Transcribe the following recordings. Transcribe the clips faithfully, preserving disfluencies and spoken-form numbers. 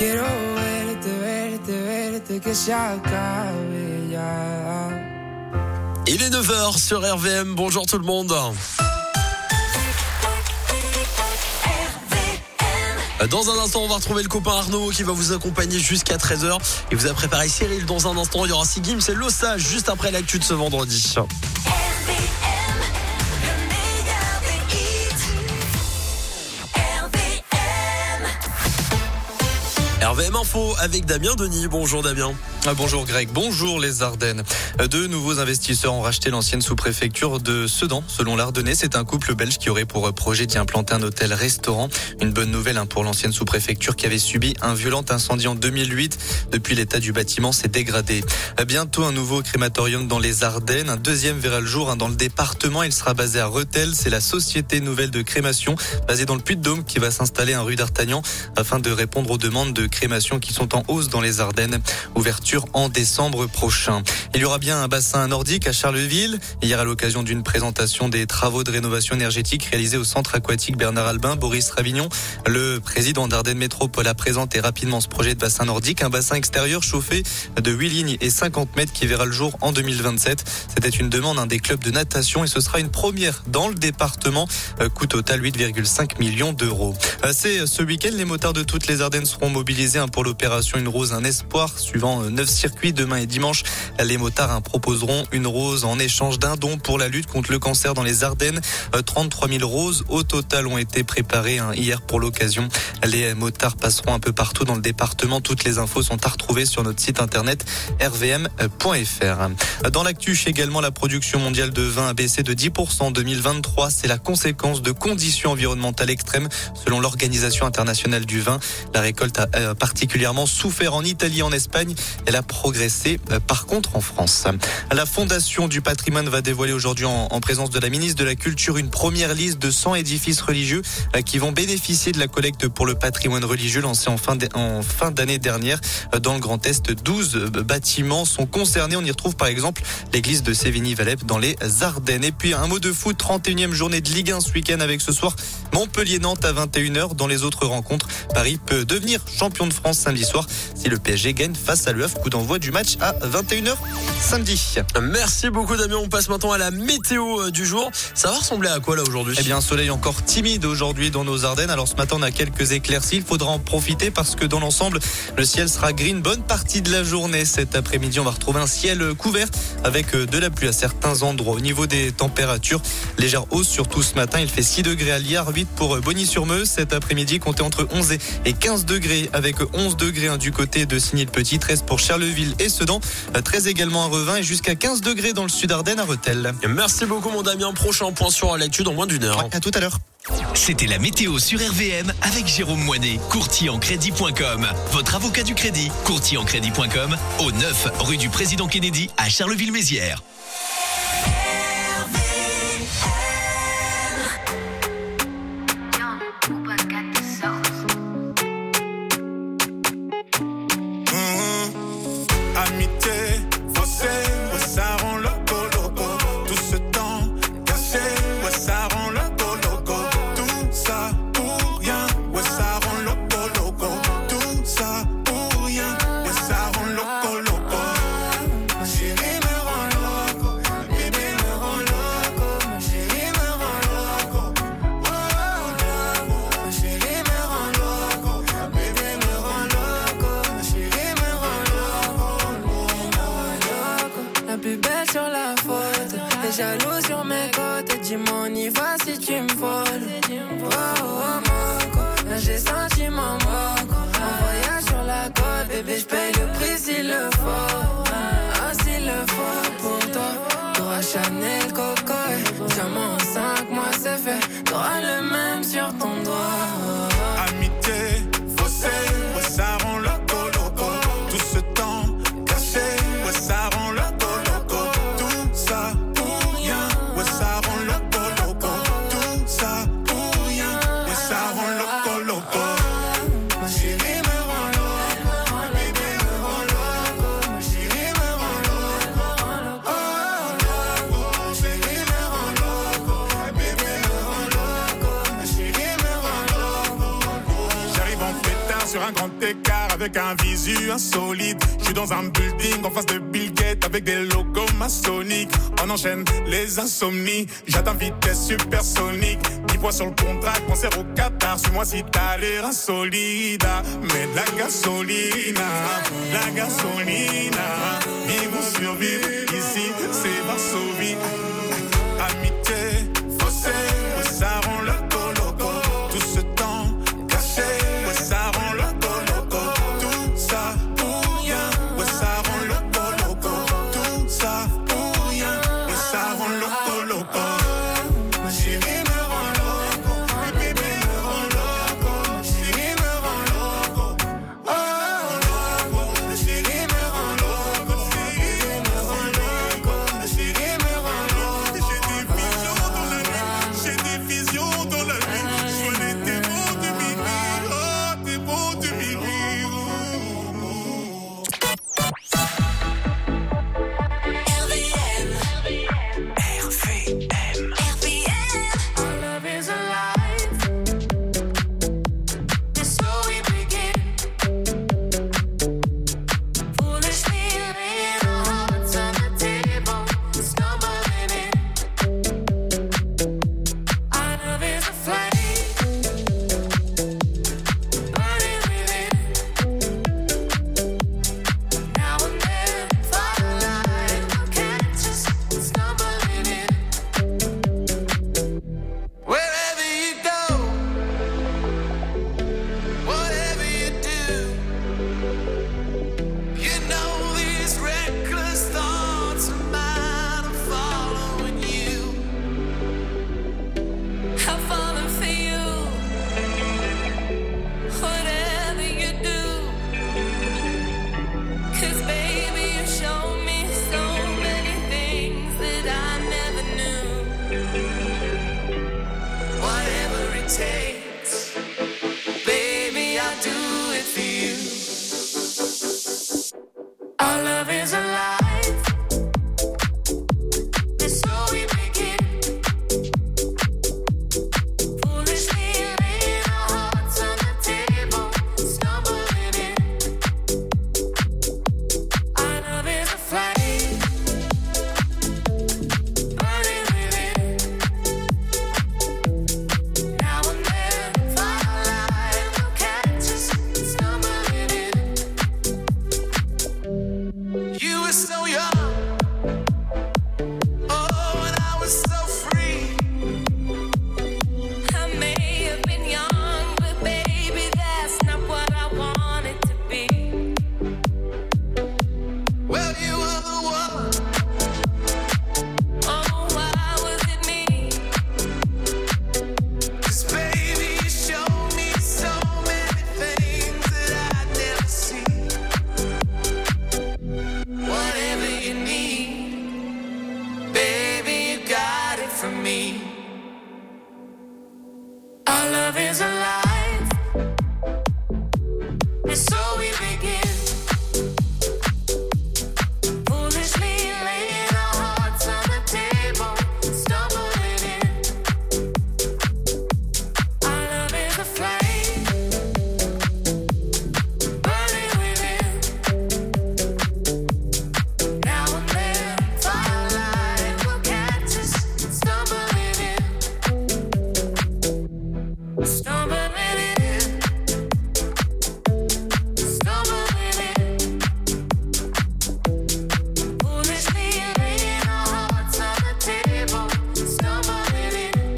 quiero verte, verte, verte, que se acabe ya. Il est neuf heures sur R V M, bonjour tout le monde. Dans un instant, on va retrouver le copain Arnaud qui va vous accompagner jusqu'à treize heures. Il vous a préparé Cyril. Dans un instant, il y aura Sigim, c'est Lossa juste après l'actu de ce vendredi. R V M Info avec Damien Denis. Bonjour Damien. Ah, bonjour Greg, bonjour les Ardennes. Deux nouveaux investisseurs ont racheté l'ancienne sous-préfecture de Sedan. Selon l'Ardennais, c'est un couple belge qui aurait pour projet d'y implanter un hôtel-restaurant. Une bonne nouvelle hein, pour l'ancienne sous-préfecture qui avait subi un violent incendie en deux mille huit. Depuis, l'état du bâtiment s'est dégradé. Bientôt un nouveau crématorium dans les Ardennes. Un deuxième verra le jour hein, dans le département. Il sera basé à Rethel. C'est la Société Nouvelle de Crémation basée dans le Puy-de-Dôme qui va s'installer en rue d'Artagnan afin de répondre aux demandes de crémation qui sont en hausse dans les Ardennes. Ouverture en décembre prochain. Il y aura bien un bassin nordique à Charleville. Hier, à l'occasion d'une présentation des travaux de rénovation énergétique réalisés au centre aquatique Bernard Albin, Boris Ravignon, le président d'Ardennes Métropole, a présenté rapidement ce projet de bassin nordique, un bassin extérieur chauffé de huit lignes et cinquante mètres qui verra le jour en deux mille vingt-sept. C'était une demande hein, des clubs de natation et ce sera une première dans le département. Euh, coût total huit virgule cinq millions d'euros. Euh, c'est ce week-end, les motards de toutes les Ardennes seront mobilisés hein, pour l'opération Une Rose, un espoir. Suivant euh, neuf circuits demain et dimanche, les motards hein, proposeront une rose en échange d'un don pour la lutte contre le cancer dans les Ardennes. Euh, trente-trois mille roses au total ont été préparées hein, hier pour l'occasion. Les motards passeront un peu partout dans le département. Toutes les infos sont à retrouver sur notre site internet r v m point f r. Dans l'actu, également, la production mondiale de vin a baissé de dix pour cent en deux mille vingt-trois. C'est la conséquence de conditions environnementales extrêmes selon l'Organisation internationale du vin. La récolte a particulièrement souffert en Italie et en Espagne. Elle a progressé par contre en France. La Fondation du patrimoine va dévoiler aujourd'hui en, en présence de la ministre de la Culture une première liste de cent édifices religieux qui vont bénéficier de la collecte pour le patrimoine religieux lancée en fin, en fin d'année dernière. Dans le Grand Est, douze bâtiments sont concernés. On y retrouve par exemple l'église de Sévigny-Valep dans les Ardennes. Et puis un mot de foot, trente et unième journée de Ligue un ce week-end avec ce soir Montpellier-Nantes à vingt et une heures. Dans les autres rencontres, Paris peut devenir champion de France samedi soir si le P S G gagne face à l'U E F. Coup d'envoi du match à vingt et une heures samedi. Merci beaucoup Damien. On passe maintenant à la météo du jour. Ça va ressembler à quoi là aujourd'hui ? Eh bien, soleil encore timide aujourd'hui dans nos Ardennes. Alors ce matin, on a quelques éclaircies. Il faudra en profiter parce que dans l'ensemble, le ciel sera gris une bonne partie de la journée. Cet après-midi, on va retrouver un ciel couvert avec de la pluie à certains endroits. Au niveau des températures, légère hausse surtout ce matin. Il fait six degrés à Liard, huit pour Bogny-sur-Meuse. Cet après-midi, comptez entre onze et quinze degrés avec onze degrés du côté de Signy-le-Petit, treize pour Charleville et Sedan, treize également à Revin et jusqu'à quinze degrés dans le sud Ardennes à Rethel. Merci beaucoup mon Damien. Prochain point sur l'actu dans moins d'une heure. Ouais, à tout à l'heure. C'était la météo sur R V M avec Jérôme Moinet, courtier en crédit point com. Votre avocat du crédit, courtier en crédit point com, au neuf rue du Président Kennedy à Charleville-Mézières. Amitié, faussée, ouais, ça rend loco, loco. Tout ce temps caché, ouais, ça rend loco, loco. Tout ça pour rien, ouais, ça rend loco, loco. Tout ça pour rien, ouais, ça rend loco, loco. Ma chérie me rend loco, bébé me rend loco. Ma chérie me rend loco, oh, loco. Ma chérie me rend loco, bébé me rend loco. Ma chérie me rend loco. La plus belle sur la photo, t'es jaloux sur mes côtes. Dis-moi on y va si tu me voles. Oh oh Moco, là j'ai senti mon moco. Un voyage sur la côte, bébé j'paye le prix s'il le faut. Ah s'il le faut pour toi, t'auras Chanel, Coco. Diamant en cinq mois c'est fait, t'auras le même sur ton doigt. Amitié, faussée, ouais, ça rend loco, loco. Tout ce temps caché, ouais, ça rend loco, loco. Tout ça pour rien, ouais, ça rend loco, loco. Tout ça pour rien, ouais, ça rend loco, loco. Ma chérie me rend loco, bébé me rend loco. Ma chérie me rend loco, oh, loco. Ma chérie me rend loco, bébé me rend loco. Ma chérie me rend loco. J'arrive en pétard sur un grand écart avec avec un visu insolite. Je suis dans un building en face de Bill Gates avec des logos maçonniques. On enchaîne les insomnies, j'atteins vitesse supersonique. dix points sur le contrat, concert au Qatar. Suis-moi si t'as l'air insolide. Mais de la gasolina, la gasolina. Vivre ou survivre, ici c'est Varsovie. Amitié, fossé, ouais, ça rend loco loco. Tout ce temps caché, ouais, ça rend loco loco. Tout ça pour rien, ouais, ça rend loco loco. Tout ça pour rien, ouais, ça rend loco loco. Ma chérie me rend loco, ma bébé me rend loco. Ma chérie me rend loco, oh loco. Ma chérie me rend loco, ma chérie me rend loco. Ma chérie me rend loco. J'ai des visions dans la nuit, j'ai des visions dans la nuit. Je vois les démons du midi, oh démons du midi. R V M. Our love is alive. And so we begin. Foolishly laying our hearts on the table, stumbling in. Our love is a flame, burning within. Now and then, firelight will catch us stumbling in. Wherever you go, whatever you do, you know these reckless thoughts of mine are following you. I'm falling for you. Whatever you do, 'cause baby you show me so many things that I never knew. Whatever it takes, baby, I'll do it for you. Our love is alive, and so we begin. Foolishly laying our hearts on the table, stumbling in. Our love is a flame, burning within. Now and then, firelight will catch us stumbling in. You were so young, oh, and I was so free. I may have been young, but baby, that's not what I wanted to be. Well, you were the one. Oh, why was it me? 'Cause baby, you showed me so many things that I'd never seen. Whatever you need, baby, you got it from me. Our love is alive, and so we begin. Foolishly laying our hearts on the table, stumbling in. Our love is a flame, burning within. Now and then, firelight will catch us stumbling in. Stumbling in. Stumbling in. Foolishly laying our hearts on the table, stumbling in.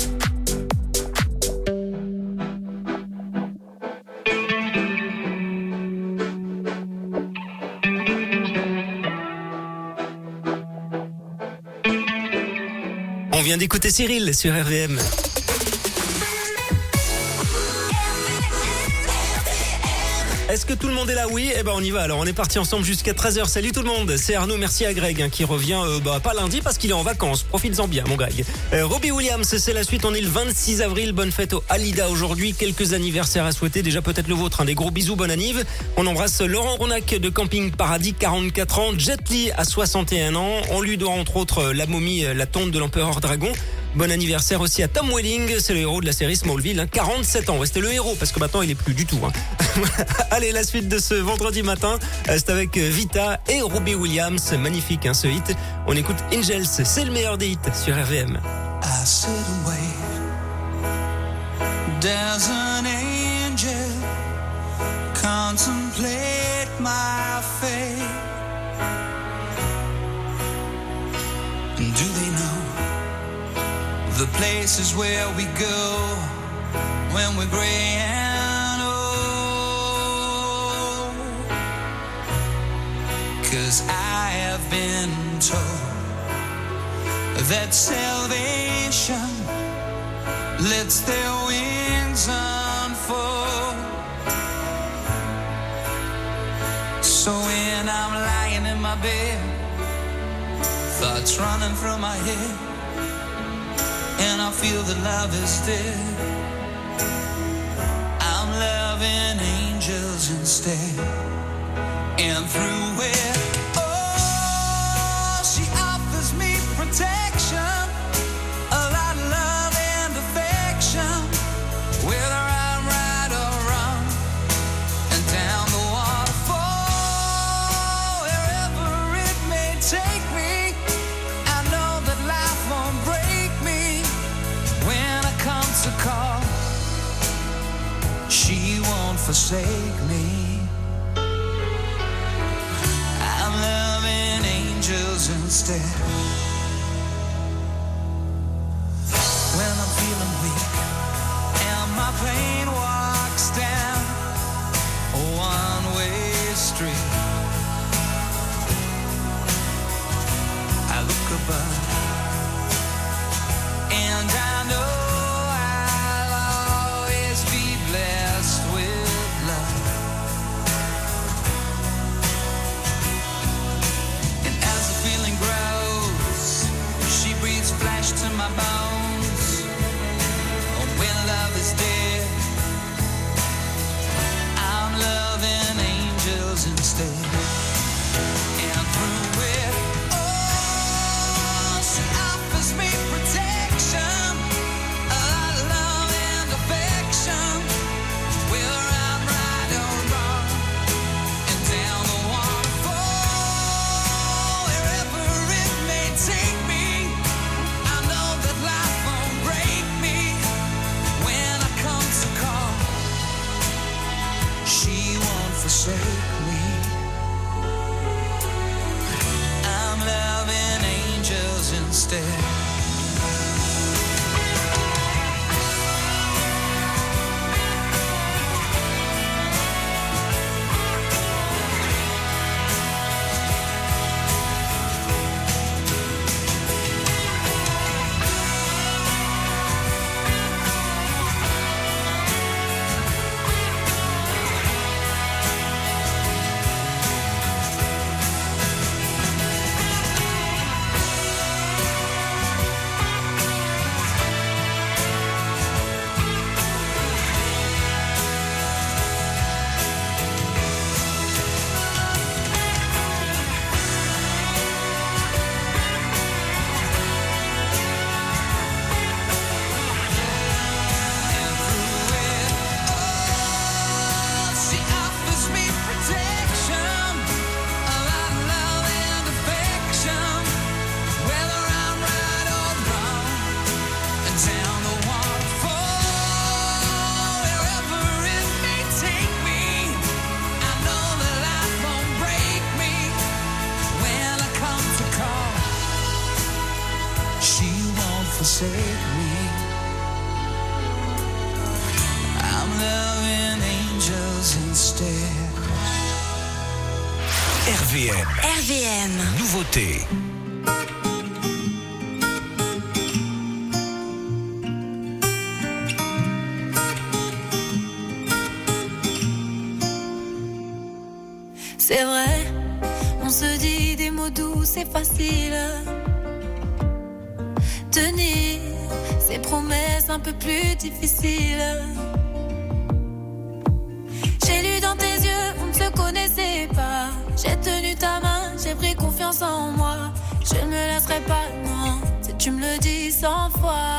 On vient d'écouter Cyril sur R V M. Est-ce que tout le monde est là? Oui, eh ben on y va. Alors on est parti ensemble jusqu'à treize heures. Salut tout le monde, c'est Arnaud. Merci à Greg hein, qui revient euh, bah, pas lundi parce qu'il est en vacances. Profites-en bien mon Greg. Euh, Robbie Williams, c'est la suite. On est le vingt-six avril. Bonne fête au Halida aujourd'hui. Quelques anniversaires à souhaiter. Déjà peut-être le vôtre. Hein. Des gros bisous, bonne anniv. On embrasse Laurent Ronac de Camping Paradis, quarante-quatre ans. Jet Li à soixante et un ans. On lui doit entre autres la momie, la tombe de l'empereur dragon. Bon anniversaire aussi à Tom Welling, c'est le héros de la série Smallville, hein, quarante-sept ans. Ouais, c'était le héros parce que maintenant il est plus du tout. Hein. Allez, la suite de ce vendredi matin, c'est avec Vita et Robbie Williams. Magnifique hein, ce hit. On écoute Angels, c'est le meilleur des hits sur R V M. I sit and wait. There's an angel contemplate my fate. Do they know the places where we go when we're gray and old? 'Cause I have been told that salvation lets their wings unfold. So when I'm lying in my bed, thoughts running from my head, and I feel that love is dead, I'm loving angels instead. And through it, oh, she offers me protection, a lot of love and affection, whether I'm right or wrong, and down the waterfall, wherever it may take me, I know that life won't break me. When I come to call, she won't forsake me. I'm loving angels instead. When I'm feeling weak and my pain walks down a one-way street, I look above and I know I'll always be blessed with love. And as the feeling grows, she breathes flesh to my bones. When love is dead, I'm loving angels instead. And through it, oh, she offers me protection, a lot of love and affection, whether I'm right or wrong, and down the waterfall, wherever it may take me, I know that life won't break me. When I come to call, she won't forsake me. I'm loving angels instead. She offers me protection, a lot of love and affection, whether I'm right or wrong, and down the waterfall, wherever it may take me, I know that life won't break me. When I come to call, she won't forsake me. I'm loving angels instead. R V M, R V M. nouveauté. C'est vrai, on se dit des mots doux, c'est facile. Tenir ses promesses un peu plus difficiles. J'ai lu dans tes yeux, on ne se connaissait pas. J'ai tenu ta main, j'ai pris confiance en moi. Je ne me laisserai pas, non, si tu me le dis cent fois.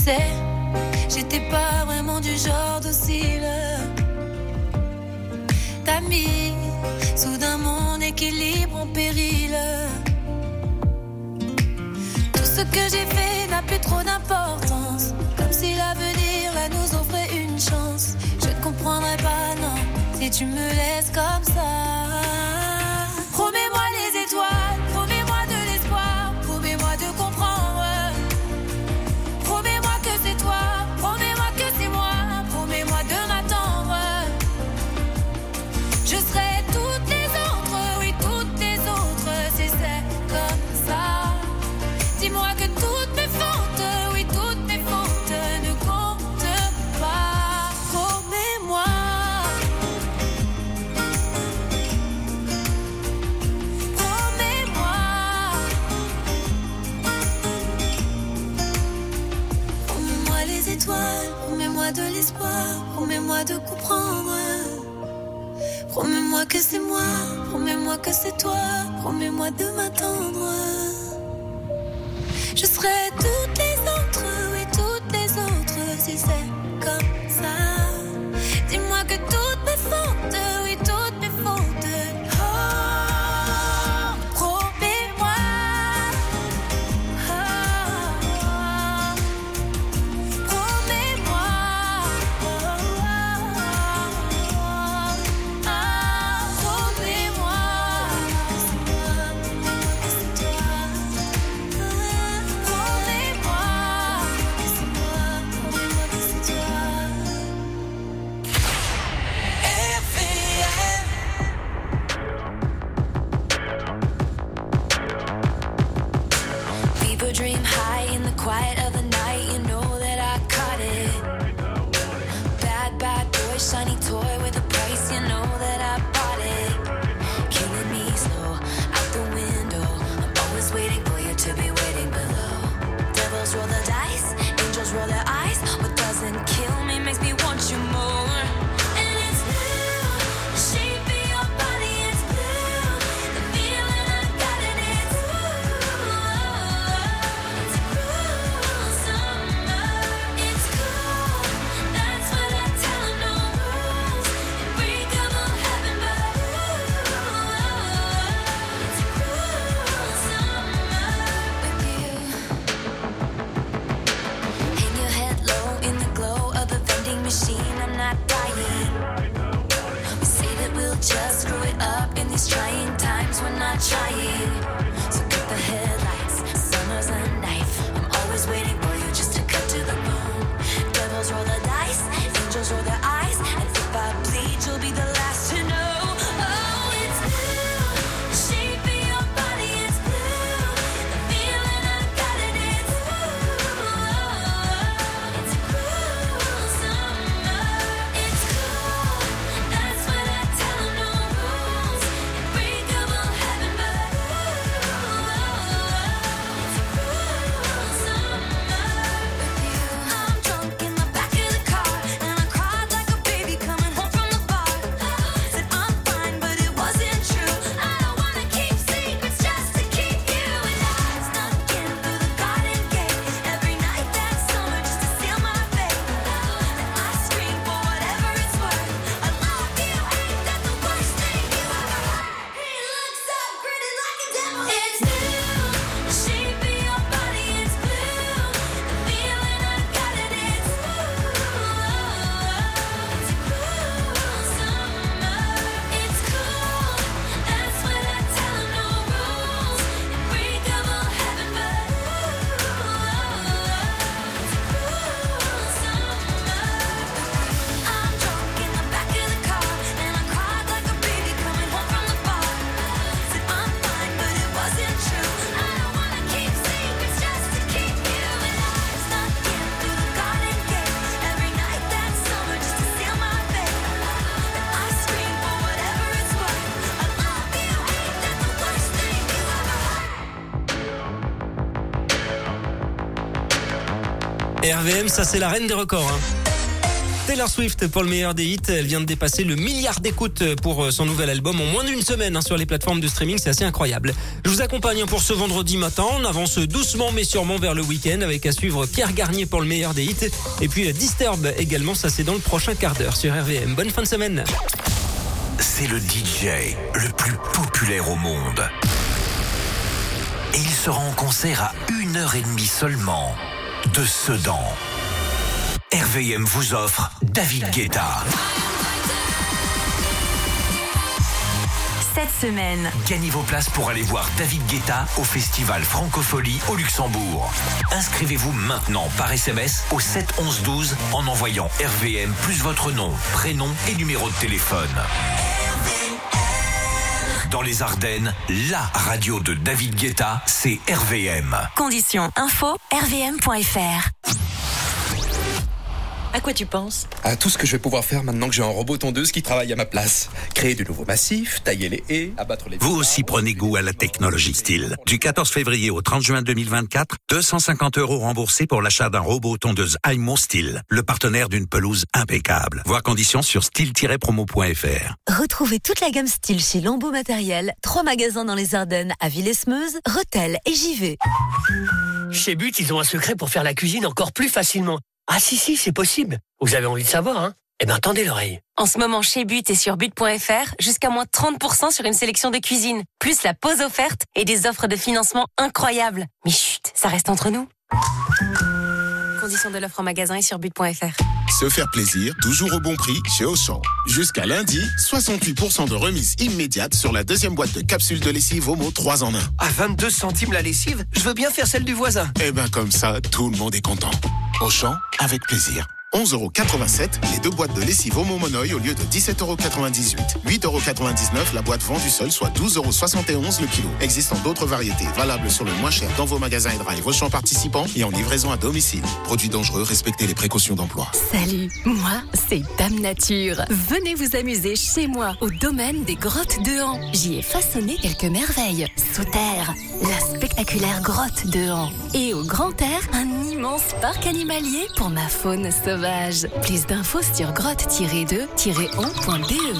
sais, j'étais pas vraiment du genre docile. T'as mis soudain mon équilibre en péril. Tout ce que j'ai fait n'a plus trop d'importance, comme si l'avenir là nous offrait une chance. Je ne comprendrai pas, non, si tu me laisses comme ça. Promets-moi les étoiles, promets-moi de l'espoir, promets-moi de comprendre. Promets-moi que c'est toi, promets-moi que c'est moi, promets-moi de m'attendre. Je serai toutes les autres, oui toutes les autres, si c'est comme ça. Dis-moi que toutes mes fautes, oui toutes mes fautes ne comptent pas. Promets-moi. Promets-moi. Promets-moi les étoiles, promets-moi de l'espoir, promets-moi de comprendre. Promets-moi que c'est moi, promets-moi que c'est toi, promets-moi de m'attendre. Je serai toutes les autres, oui toutes les autres, si c'est comme ça. Dis-moi que toutes mes fautes, oui toutes mes fautes. Oh, promets-moi. Oh, promets-moi. Oh, promets-moi. C'est toi, promets-moi. C'est moi, promets-moi que c'est toi. F M. People dream high in the quiet of the night. You know that I caught it. Bad, bad boy, shiny toy with a price. You know that I bought it. Killing me slow, out the window. I'm always waiting for you to be waiting below. Devils roll the dice, angels roll their eyes. What doesn't kill me makes me want you more. And it's blue, the shape of your body, it's blue. The feeling I got in it's blue. It's a cruel summer, it's cool. That's what I tell 'em, no rules. Unbreakable heaven, but ooh, it's a cruel summer with you. Hang your head low in the glow of the vending machine. I'm not dying. We say that we'll just screw it up in these trying times. We're not trying. So cut the headlights. Summer's a knife. I'm always waiting for you just to cut to the bone. Devils roll the dice. Angels roll their eyes. And if I bleed, you'll be the last to know. Oh, it's blue. The shape of your body, it's blue. The feeling I got in it's blue. It's a cruel summer. It's cool. That's what I tell 'em, no rules. Unbreakable heaven, but ooh, it's a cruel summer with you. I'm drunk in the back of the car, and I cried like a baby coming home from the bar. Said I'm fine, but it wasn't true. I don't wanna keep secrets just to keep you. And I snuck in through the garden gate every night that summer just to seal my fate. And I scream for whatever it's worth. I love you, ain't that the worst thing you ever heard? He looks so pretty like a devil. It's blue, the shape of your body, it's blue. The feeling I got in it's blue. It's a cruel summer. It's cool. That's what I tell 'em, no rules. Unbreakable heaven, but ooh, it's a cruel summer. I'm drunk in the back of the car, and I cried like a baby coming home from the bar. Said I'm fine, but it wasn't true. I don't wanna keep secrets just to keep you. And I snuck in through the garden gate every night that summer just to seal my fate. And I scream for whatever it's worth. I love you, ain't that the worst thing you ever heard? R V M, ça c'est la reine des records. Hein. Taylor Swift pour le meilleur des hits. Elle vient de dépasser le milliard d'écoutes pour son nouvel album en moins d'une semaine hein, sur les plateformes de streaming. C'est assez incroyable. Je vous accompagne pour ce vendredi matin. On avance doucement mais sûrement vers le week-end avec à suivre Pierre Garnier pour le meilleur des hits. Et puis Disturb également. Ça, c'est dans le prochain quart d'heure sur R V M. Bonne fin de semaine. C'est le D J le plus populaire au monde. Et il sera en concert à une heure et demie seulement de Sedan. R V M vous offre David Guetta. Cette semaine, Gagnez vos places pour aller voir David Guetta au festival Francophonie au Luxembourg. Inscrivez-vous maintenant par S M S au sept onze douze en envoyant R V M plus votre nom, prénom et numéro de téléphone. Dans les Ardennes, la radio de David Guetta, c'est R V M. conditions info r v m point f r. À quoi tu penses? À tout ce que je vais pouvoir faire maintenant que j'ai un robot tondeuse qui travaille à ma place. Créer de nouveaux massifs, tailler les haies, abattre les... Vous aussi prenez goût à la technologie style. Du quatorze février au trente juin deux mille vingt-quatre, deux cent cinquante euros remboursés pour l'achat d'un robot tondeuse Aimo Style, le partenaire d'une pelouse impeccable. Voir conditions sur style tiret promo point f r. Retrouvez toute la gamme style chez Lambeau Matériel. Trois magasins dans les Ardennes à Villesmeuse, Rethel et Givet. Chez But, ils ont un secret pour faire la cuisine encore plus facilement. Ah si, si, c'est possible. Vous avez envie de savoir, hein? Eh ben, tendez l'oreille. En ce moment, chez But et sur but point f r, jusqu'à moins trente pour cent sur une sélection de cuisine, plus la pause offerte et des offres de financement incroyables. Mais chut, ça reste entre nous. Conditions de l'offre en magasin et sur but point f r. Se faire plaisir, toujours au bon prix chez Auchan. Jusqu'à lundi, soixante-huit pour cent de remise immédiate sur la deuxième boîte de capsules de lessive Omo trois en un. À vingt-deux centimes la lessive, je veux bien faire celle du voisin. Eh ben comme ça, tout le monde est content. Auchan, avec plaisir. onze euros quatre-vingt-sept, les deux boîtes de lessive Omo Monoï au lieu de dix-sept euros quatre-vingt-dix-huit. huit euros quatre-vingt-dix-neuf la boîte vendue seule, soit douze euros soixante et onze le kilo. Existant d'autres variétés, valables sur le moins cher dans vos magasins et drive Auchan participants et en livraison à domicile. Produits dangereux, respectez les précautions d'emploi. Salut, moi c'est Dame Nature. Venez vous amuser chez moi au domaine des grottes de Han. J'y ai façonné quelques merveilles. Sous terre, la spectaculaire grotte de Han. Et au grand air, un immense parc animalier pour ma faune sauvage. Plus d'infos sur grotte tiret deux tiret on point b e.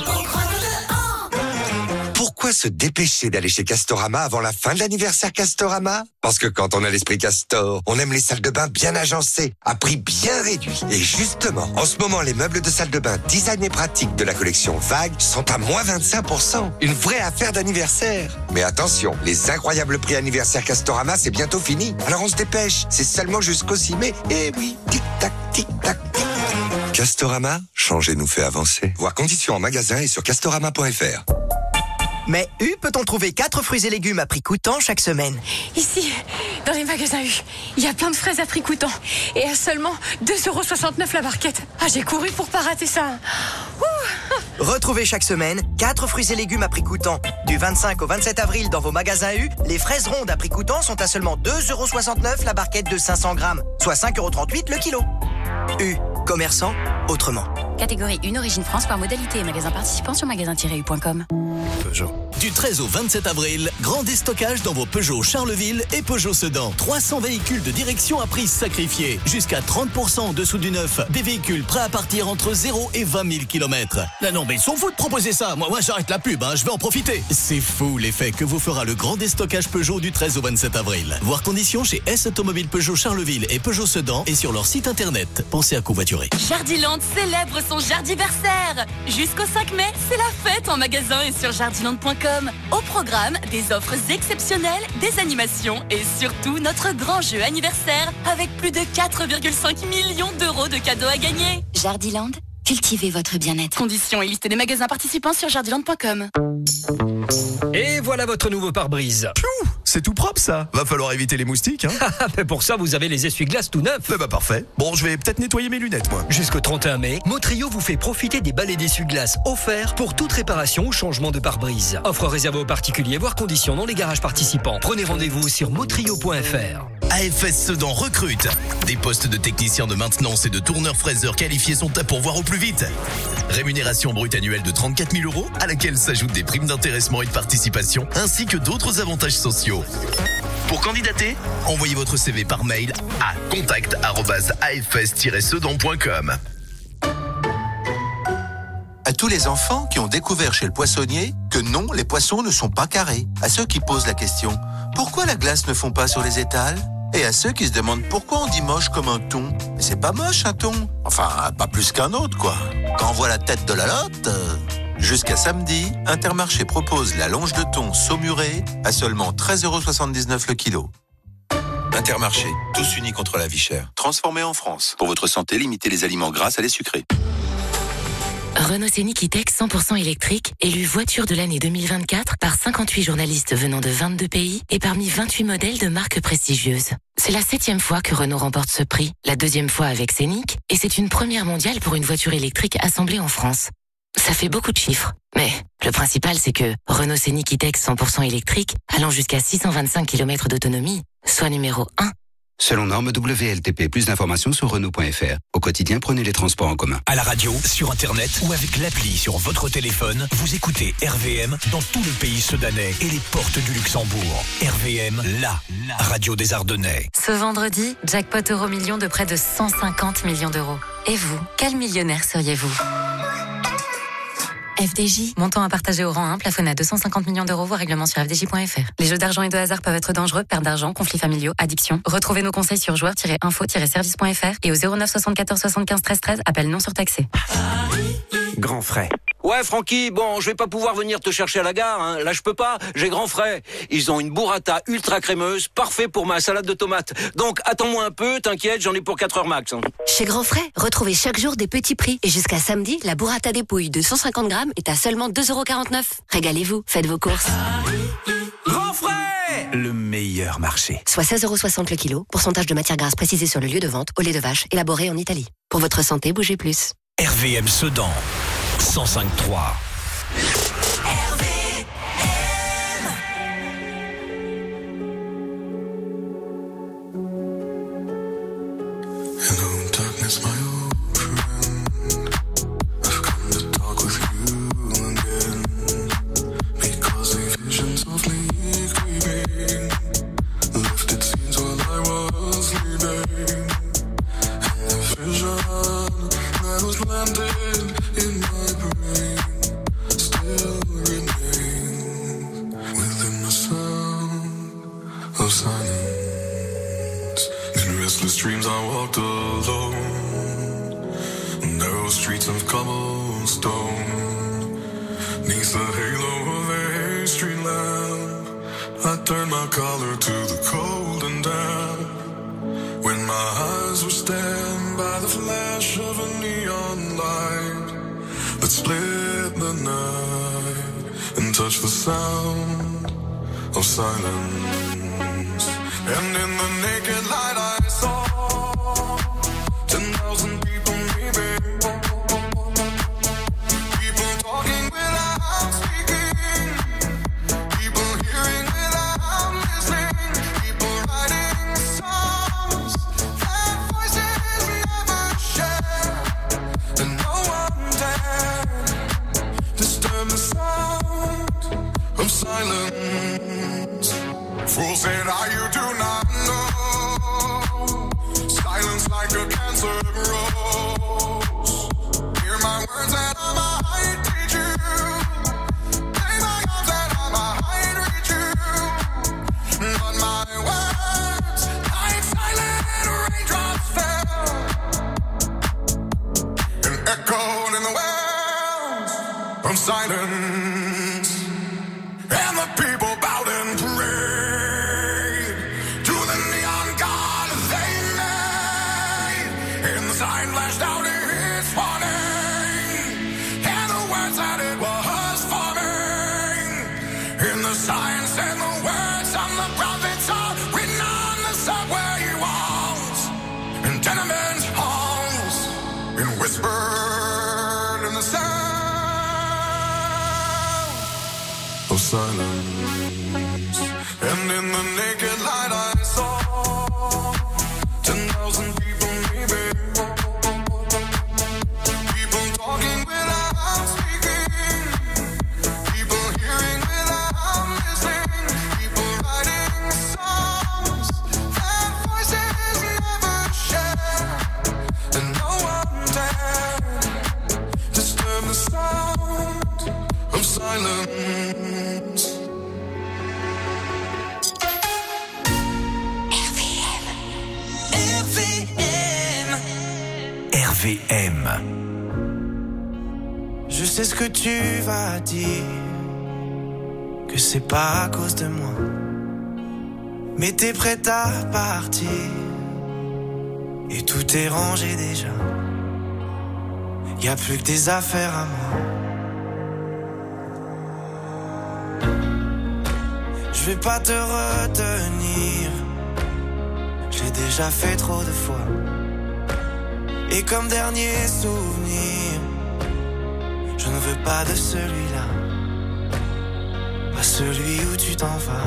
Pourquoi se dépêcher d'aller chez Castorama avant la fin de l'anniversaire Castorama? Parce que quand on a l'esprit Castor, on aime les salles de bain bien agencées, à prix bien réduit. Et justement, en ce moment, les meubles de salle de bain design et pratique de la collection Vague sont à moins vingt-cinq pour cent. Une vraie affaire d'anniversaire. Mais attention, les incroyables prix anniversaire Castorama, c'est bientôt fini. Alors on se dépêche, c'est seulement jusqu'au six mai. Et oui, tic-tac, tic-tac, tic. Castorama, changer nous fait avancer. Voir conditions en magasin et sur castorama point f r. Mais U peut-on trouver quatre fruits et légumes à prix coûtant chaque semaine? Ici, dans les magasins U, il y a plein de fraises à prix coûtant. Et à seulement deux euros soixante-neuf la barquette. Ah, j'ai couru pour pas rater ça. Ouh. Retrouvez chaque semaine quatre fruits et légumes à prix coûtant. Du vingt-cinq au vingt-sept avril dans vos magasins U, les fraises rondes à prix coûtant sont à seulement deux euros soixante-neuf la barquette de cinq cents grammes, soit cinq euros trente-huit le kilo. U, commerçant autrement. Catégorie un, origine France par modalité et magasin participant sur magasin tiret u point com. Peugeot. Du treize au vingt-sept avril, grand déstockage dans vos Peugeot Charleville et Peugeot Sedan. trois cents véhicules de direction à prix sacrifié. Jusqu'à trente pour cent en dessous du neuf. Des véhicules prêts à partir entre zéro et vingt mille kilomètres. Là non mais ils sont fous de proposer ça. Moi, moi j'arrête la pub, hein, je vais en profiter. C'est fou l'effet que vous fera le grand déstockage Peugeot du treize au vingt-sept avril. Voir conditions chez S Automobile Peugeot Charleville et Peugeot Sedan et sur leur site internet. Pensez à covoiturer. Jardiland célèbre son jardiversaire. Jusqu'au cinq mai, c'est la fête en magasin et sur jardiland point com. Au programme, des offres exceptionnelles, des animations et surtout notre grand jeu anniversaire avec plus de quatre virgule cinq millions d'euros de cadeaux à gagner. Jardiland, cultivez votre bien-être. Conditions et liste des magasins participants sur jardiland point com. Et voilà votre nouveau pare-brise. Piou, c'est tout propre ça. Va falloir éviter les moustiques, hein. Mais pour ça, vous avez les essuie-glaces tout neufs. Eh bah parfait. Bon, je vais peut-être nettoyer mes lunettes, moi. Jusqu'au trente et un mai, Motrio vous fait profiter des balais d'essuie-glaces offerts pour toute réparation ou changement de pare-brise. Offre réservée aux particuliers, voire conditions dans les garages participants. Prenez rendez-vous sur motrio point f r. A F S Sedan recrute. Des postes de techniciens de maintenance et de tourneurs-fraiseurs qualifiés sont à pourvoir au plus vite. Rémunération brute annuelle de trente-quatre mille euros, à laquelle s'ajoutent des primes d'intéressement et de participation, ainsi que d'autres avantages sociaux. Pour candidater, envoyez votre C V par mail à contact arobase a f s tiret sedan point com. À tous les enfants qui ont découvert chez le poissonnier que non, les poissons ne sont pas carrés. À ceux qui posent la question « Pourquoi la glace ne fond pas sur les étals ?» Et à ceux qui se demandent pourquoi on dit moche comme un thon. Mais c'est pas moche un thon. Enfin, pas plus qu'un autre, quoi. Quand on voit la tête de la lotte... euh, Jusqu'à samedi, Intermarché propose la longe de thon saumurée à seulement treize euros soixante-dix-neuf le kilo. Intermarché, tous unis contre la vie chère. Transformé en France. Pour votre santé, limitez les aliments gras à les sucrés. Renault Scénic E-Tech cent pour cent électrique, élu voiture de l'année deux mille vingt-quatre par cinquante-huit journalistes venant de vingt-deux pays et parmi vingt-huit modèles de marques prestigieuses. C'est la septième fois que Renault remporte ce prix, la deuxième fois avec Scénic, et c'est une première mondiale pour une voiture électrique assemblée en France. Ça fait beaucoup de chiffres, mais le principal c'est que Renault Scénic E-Tech cent pour cent électrique, allant jusqu'à six cent vingt-cinq kilomètres d'autonomie, soit numéro un. Selon norme W L T P, plus d'informations sur Renault point F R. Au quotidien, prenez les transports en commun. À la radio, sur Internet ou avec l'appli sur votre téléphone, vous écoutez R V M dans tout le pays sedanais et les portes du Luxembourg. R V M, la radio des Ardennais. Ce vendredi, jackpot euro million de près de cent cinquante millions d'euros. Et vous, quel millionnaire seriez-vous ? F D J, montant à partager au rang un, plafonné à deux cent cinquante millions d'euros, voire règlement sur f d j point f r. Les jeux d'argent et de hasard peuvent être dangereux, perte d'argent, conflits familiaux, addiction. Retrouvez nos conseils sur joueurs tiret info tiret service point f r et au zéro neuf soixante-quatorze soixante-quinze treize treize, appel non surtaxé. Grand frais. Ouais, Francky, bon, je vais pas pouvoir venir te chercher à la gare, hein. Là, je peux pas, j'ai grand frais. Ils ont une burrata ultra crémeuse, parfait pour ma salade de tomates. Donc, attends-moi un peu, t'inquiète, j'en ai pour quatre heures max. Hein. Chez Grand Frais, retrouvez chaque jour des petits prix. Et jusqu'à samedi, la burrata des pouilles de cent cinquante grammes est à seulement deux euros quarante-neuf. Régalez-vous, faites vos courses. Grand frais! Le meilleur marché. Soit seize euros soixante le kilo, pourcentage de matière grasse précisé sur le lieu de vente, au lait de vache, élaboré en Italie. Pour votre santé, bougez plus. R V M Sedan, cent cinq trois. Hello, darkness, my old friend. I've come to talk with you again. Because a vision softly creeping left its scenes while I was sleeping. And the vision that was landed in my brain still remains within the sound of silence. In restless dreams I walked alone, narrow streets of cobblestone, neath the halo of a street lamp. I turned my collar to the cold and damp, when my eyes were stabbed by the flash of a neon light that split the night and touched the sound of silence. And in the naked light I saw ten thousand people maybe, people talking without speaking, people hearing without listening, people writing songs that voices never share, and no one dared disturb the sound of silence. Fool said, "Are you do not know? Silence like a cancer grows. Hear my words and I might teach you. Play my arms and I might reach you. But my words, like silent raindrops fell and echoed in the wells of silence. And the people bowed and prayed sign flashed out its warning, and the words that it was forming. In the signs and the words on the prophets are written on the subway walls, in tenement halls, and whispered in the sound of silence. And in the naked light I saw ten thousand people maybe, people talking without speaking, people hearing without listening, people writing songs that voices never share, and no one dared disturb the sound silence. R V M. R V M. Je sais ce que tu vas dire, que c'est pas à cause de moi, mais t'es prête à partir et tout est rangé déjà. Y a plus que des affaires à moi. Je vais pas te retenir, j'ai déjà fait trop de fois. Et comme dernier souvenir, je ne veux pas de celui-là, pas celui où tu t'en vas.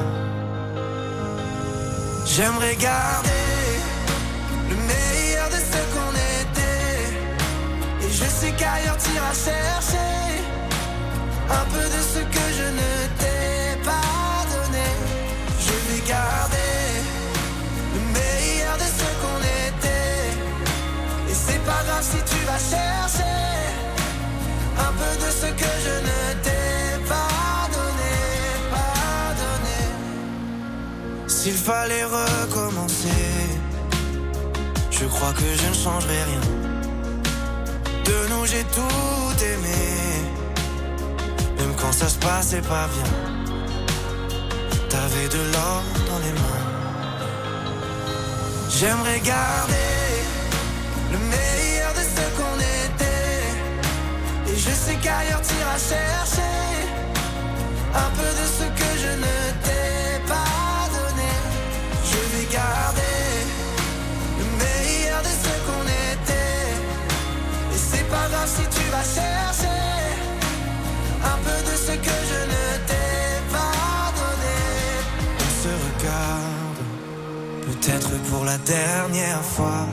J'aimerais garder le meilleur de ce qu'on était, et je sais qu'ailleurs t'iras chercher un peu de ce que je ne t'ai pas donné. Je vais garder le meilleur de ce qu'on était, et c'est pas grave si tu vas chercher un peu de ce que je ne t'ai pas donné, pas donné. S'il fallait recommencer, je crois que je ne changerai rien. De nous j'ai tout aimé, même quand ça se passait pas bien. T'avais de l'or dans les mains. J'aimerais garder le meilleur de ce qu'on était, et je sais qu'ailleurs t'iras chercher un peu de ce que je ne t'ai pas donné. Je vais garder le meilleur de ce qu'on était, et c'est pas grave si tu vas chercher un peu de ce que je ne t'ai pas donné. On se regarde, peut-être pour la dernière fois,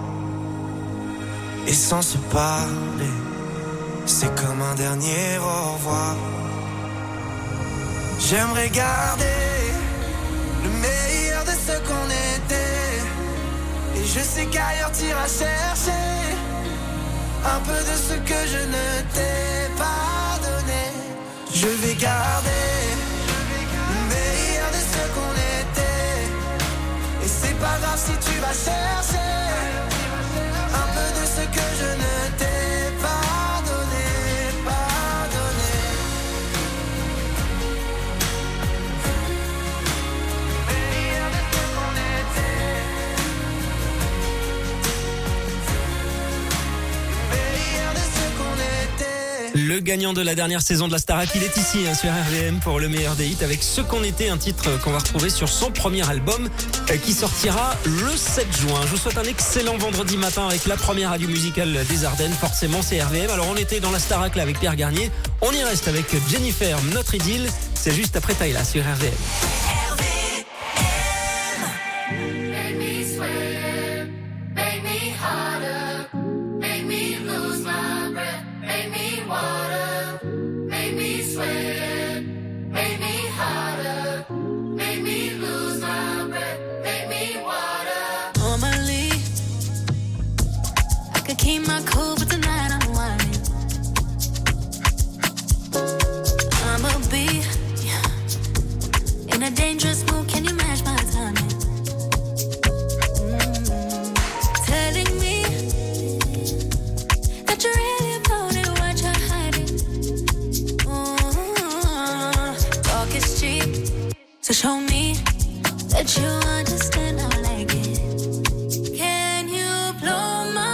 et sans se parler, c'est comme un dernier au revoir. J'aimerais garder le meilleur de ce qu'on était, et je sais qu'ailleurs t'iras chercher un peu de ce que je ne t'ai pas donné. Je vais garder le meilleur de ce qu'on était, et c'est pas grave si tu vas chercher un peu de ce que je ne t'ai pas donné, pas donné. Le meilleur de ce qu'on était, le meilleur de ce qu'on était. Le gagnant de la dernière saison de la Starac, il est ici hein, sur R V M pour le meilleur des hits avec Ce qu'on était, un titre qu'on va retrouver sur son premier album euh, qui sortira le sept juin. Je vous souhaite un excellent vendredi matin avec la première radio musicale des Ardennes. Forcément, c'est R V M. Alors, on était dans la Starac là avec Pierre Garnier. On y reste avec Jennifer, Notre idylle. C'est juste après Tyla sur R V M. Keep my cool, but tonight I'm whining. I'ma be in a dangerous mood. Can you match my timing? Mm-hmm. Telling me that you're really about it, what you're hiding. Mm-hmm. Talk is cheap, so show me that you understand. I like it. Can you blow my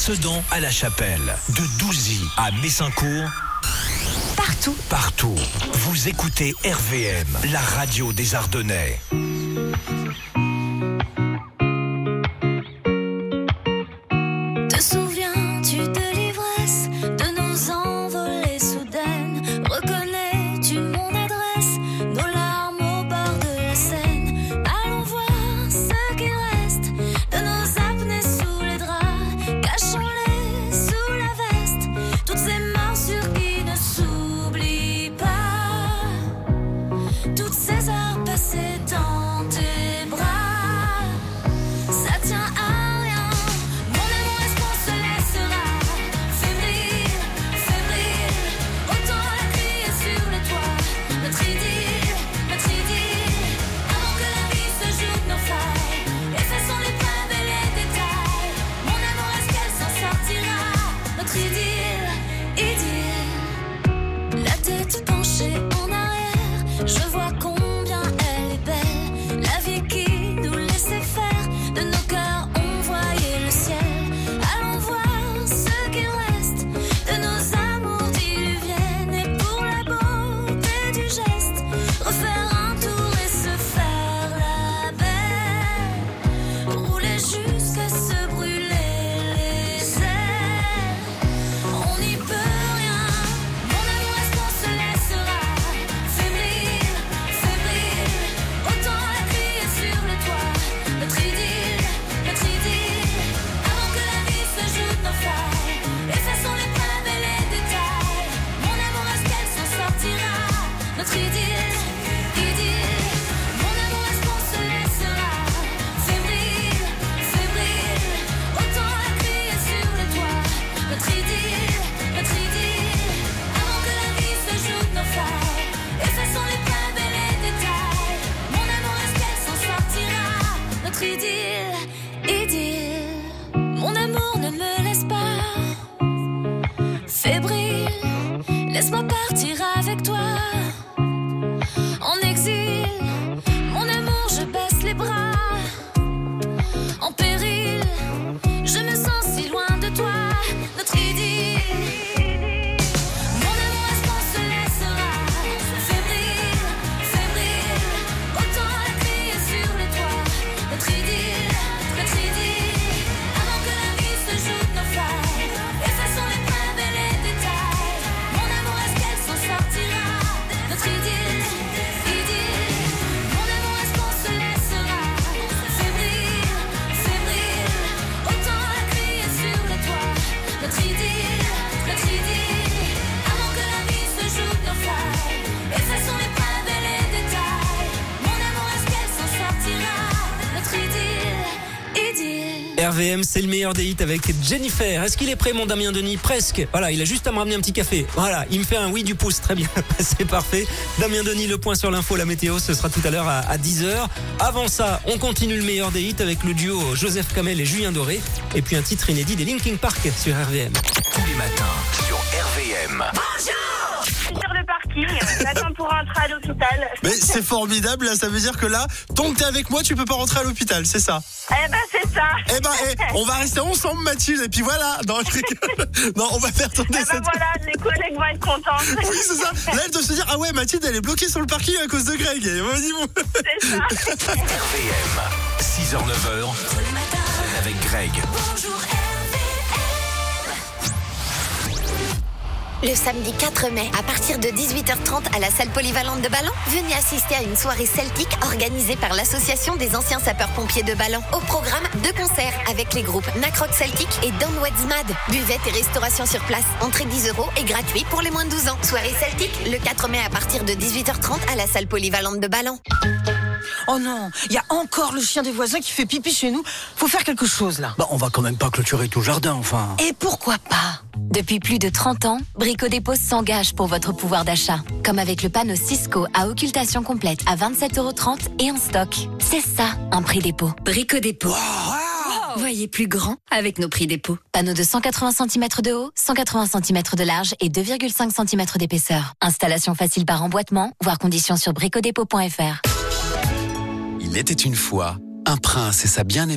Sedan à La Chapelle, de Douzy à Messincourt. Partout. Partout. Vous écoutez R V M, la radio des Ardennais. Te souviens-tu de l'ivresse de nos envolées soudaines? Reconnais-tu mon adresse? Nos larmes au bord de la Seine. Allons voir ce qui reste de nos apnées sous les draps. Cachons-les sous la veste. Toutes ces morsures qui ne s'oublient pas. Toutes ces heures passées dans tes bras. Ça tient à rien. Mon amour, est-ce qu'on se laissera fébrile, fébrile? Autant la crier sur le toit. Notre idylle, notre idylle. Avant que la vie se joue de nos failles. Effaçons les preuves et les détails. Mon amour, est-ce qu'elle s'en sortira? Notre idylle, idylle. La tête penchée en arrière, je vois combien elle est belle. La vie qui nous laissait faire, de nos cœurs on voyait le ciel. Allons voir ce qu'il reste de nos amours diluviennes. Et pour la beauté du geste, refaire un tour et se faire la belle. Rouler jusqu'à se brûler les ailes. On n'y peut rien. Mon amour, est-ce qu'on se laissera fébrile, fébrile? Autant la crier sur le toit. Notre idylle, notre idylle. Avant que la vie se joue de nos failles. Effaçons les preuves et les détails. Mon amour, est-ce qu'elle s'en sortira? Notre idylle, idylle. Mon amour, est-ce qu'on se laissera fébrile, fébrile? Autant la crier sur le toit. Notre idylle, notre idylle. Avant que la vie se joue de nos failles. Effaçons les preuves et les détails. Mon amour, est-ce qu'elle s'en sortira? Notre idylle, idylle. Mon amour, ne me laisse pas fébrile. Laisse-moi partir avec toi en exil. Mon amour, je baisse les bras en péril. Je me sens si loin de toi. Notre idylle. Mon amour, est-ce qu'on se laissera fébrile, fébrile? Autant la crier sur le toit. Notre idylle, notre idylle. Avant que la vie se joue de nos failles. Effaçons les preuves et les détails. Mon amour, est-ce qu'elle s'en sortira? Notre idylle, idylle. Mon amour, est-ce qu'on se laissera fébrile, fébrile? Autant la crier sur le toit. Notre idylle, notre idylle. Avant que la vie se joue de nos failles. Effaçons les preuves et les détails. Mon amour, est-ce qu'elle s'en sortira? Notre idylle, idylle. R V M, c'est le meilleur des hits avec Jennifer. Est-ce qu'il est prêt, mon Damien Denis? Presque. Voilà, il a juste à me ramener un petit café. Voilà, il me fait un oui du pouce. Très bien, c'est parfait. Damien Denis, le point sur l'info, la météo, ce sera tout à l'heure à, à dix heures. Avant ça, on continue le meilleur des hits avec le duo Joseph Kamel et Julien Doré. Et puis un titre inédit des Linkin Park sur R V M. Tous les matins sur R V M. Je suis sur le parking, j'attends pour rentrer à l'hôpital. Mais c'est formidable, là, ça veut dire que là, tant que t'es avec moi, tu peux pas rentrer à l'hôpital, c'est ça? Eh ben c'est ça. Eh ben, eh, on va rester ensemble, Mathilde, et puis voilà. Non, je rigole. Non, on va faire tourner Eh ben cette... voilà, les collègues vont être contents. Oui, c'est ça. Là, elle doit se dire, ah ouais, Mathilde, elle est bloquée sur le parking à cause de Greg. Et moi, dis bon. C'est ça. R V M, six heures neuf heures, avec Greg. Bonjour Le samedi quatre mai, à partir de dix-huit heures trente à la salle polyvalente de Ballon, venez assister à une soirée celtique organisée par l'association des anciens sapeurs-pompiers de Ballon. Au programme, deux concerts avec les groupes Nacroc Celtic et Don Wadzmad. Buvette et restauration sur place. Entrée dix euros et gratuit pour les moins de douze ans. Soirée celtique, le quatre mai à partir de dix-huit heures trente à la salle polyvalente de Ballon. Oh non, il y a encore le chien des voisins qui fait pipi chez nous. Faut faire quelque chose là. Bah on va quand même pas clôturer tout le jardin, enfin. Et pourquoi pas? Depuis plus de trente ans, Brico Dépôt s'engage pour votre pouvoir d'achat. Comme avec le panneau Cisco à occultation complète à vingt-sept euros trente et en stock. C'est ça, un prix dépôt. Brico Dépôt. Wow. Voyez plus grand avec nos prix dépôt. Panneau de cent quatre-vingts centimètres de haut, cent quatre-vingts centimètres de large et deux virgule cinq centimètres d'épaisseur. Installation facile par emboîtement, voire conditions sur bricodépôt point f r. Il était une fois un prince et sa bien-aimée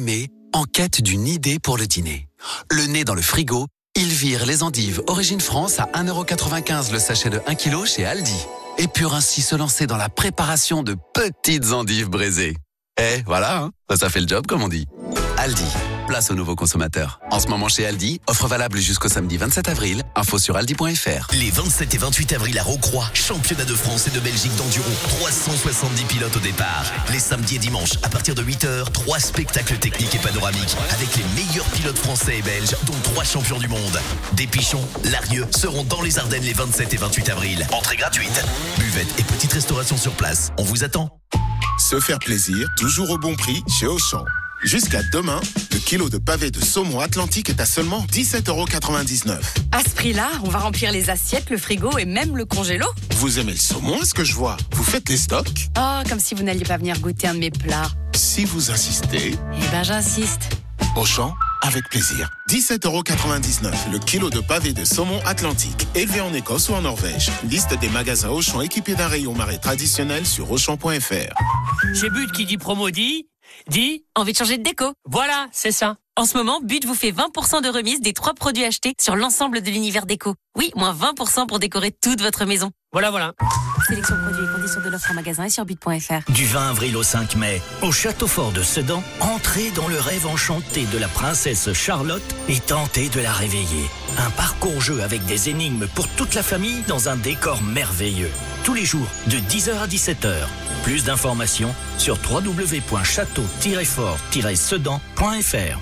en quête d'une idée pour le dîner. Le nez dans le frigo, Ilvire les endives Origine France à un euro quatre-vingt-quinze le sachet de un kilo chez Aldi. Et pur ainsi se lancer dans la préparation de petites endives braisées. Eh, voilà, hein, ça, ça fait le job comme on dit. Aldi, place aux nouveaux consommateurs. En ce moment chez Aldi, offre valable jusqu'au samedi vingt-sept avril. Info sur aldi point f r. Les vingt-sept et vingt-huit avril à Rocroi, championnat de France et de Belgique d'enduro. trois cent soixante-dix pilotes au départ. Les samedis et dimanches, à partir de huit heures, trois spectacles techniques et panoramiques avec les meilleurs pilotes français et belges, dont trois champions du monde. Des Pichons, Larieux seront dans les Ardennes les vingt-sept et vingt-huit avril. Entrée gratuite. Buvette et petite restauration sur place. On vous attend. Se faire plaisir, toujours au bon prix chez Auchan. Jusqu'à demain, le kilo de pavé de saumon Atlantique est à seulement dix-sept euros quatre-vingt-dix-neuf. À ce prix-là, on va remplir les assiettes, le frigo et même le congélo. Vous aimez le saumon, est-ce que je vois? Vous faites les stocks? Oh, comme si vous n'alliez pas venir goûter un de mes plats. Si vous insistez... Eh ben, j'insiste. Auchan, avec plaisir. dix-sept euros quatre-vingt-dix-neuf, le kilo de pavé de saumon Atlantique, élevé en Écosse ou en Norvège. Liste des magasins Auchan équipés d'un rayon marée traditionnel sur auchan point f r. Chez But qui dit promo dit... Dis, envie de changer de déco? Voilà, c'est ça. En ce moment, But vous fait vingt pour cent de remise des trois produits achetés sur l'ensemble de l'univers déco. Oui, moins vingt pour cent pour décorer toute votre maison. Voilà, voilà. Sélection produits et conditions de l'offre en magasin et sur but point f r. Du vingt avril au cinq mai, au Château Fort de Sedan, entrez dans le rêve enchanté de la princesse Charlotte et tentez de la réveiller. Un parcours-jeu avec des énigmes pour toute la famille dans un décor merveilleux. Tous les jours, de dix heures à dix-sept heures. Plus d'informations sur w w w point château tiret fort tiret sedan point f r.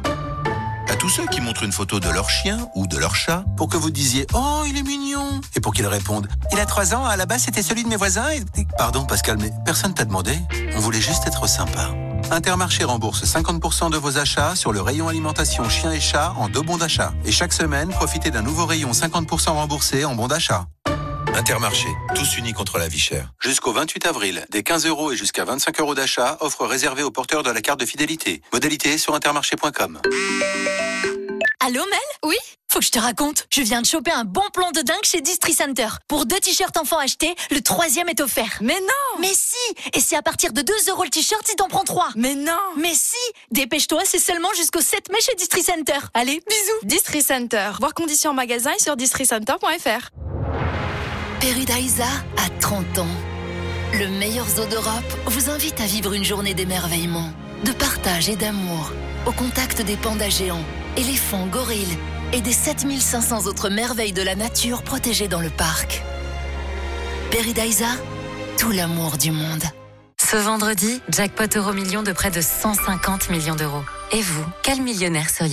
À tous ceux qui montrent une photo de leur chien ou de leur chat pour que vous disiez « Oh, il est mignon !» et pour qu'ils répondent « Il a trois ans, à la base c'était celui de mes voisins et... » Pardon Pascal, mais personne t'a demandé. On voulait juste être sympa. Intermarché rembourse cinquante pour cent de vos achats sur le rayon alimentation chien et chat en deux bons d'achat. Et chaque semaine, profitez d'un nouveau rayon cinquante pour cent remboursé en bons d'achat. Intermarché, tous unis contre la vie chère. Jusqu'au vingt-huit avril, des quinze euros et jusqu'à vingt-cinq euros d'achat, offre réservée aux porteurs de la carte de fidélité. Modalité sur intermarché point com. Allô Mel? Oui? Faut que je te raconte, je viens de choper un bon plan de dingue chez Distri-Center. Pour deux t-shirts enfants achetés, le troisième est offert. Mais non! Mais si! Et c'est à partir de deux euros le t-shirt si t'en prends trois. Mais non! Mais si! Dépêche-toi, c'est seulement jusqu'au sept mai chez Distri-Center. Allez, bisous! Distri-Center, voir conditions en magasin et sur distri center point f r. Paradisa a trente ans. Le meilleur zoo d'Europe vous invite à vivre une journée d'émerveillement, de partage et d'amour, au contact des pandas géants, éléphants, gorilles et des sept mille cinq cents autres merveilles de la nature protégées dans le parc. Paradisa, tout l'amour du monde. Ce vendredi, jackpot euro million de près de cent cinquante millions d'euros. Et vous, quel millionnaire seriez-vous ?